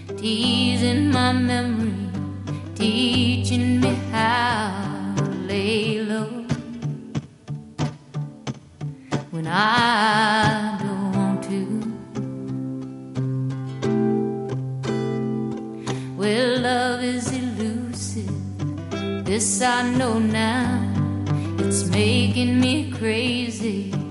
teasing my memory, teaching me how to lay low when I don't want to. Well, love is elusive, this I know now. It's making me crazy.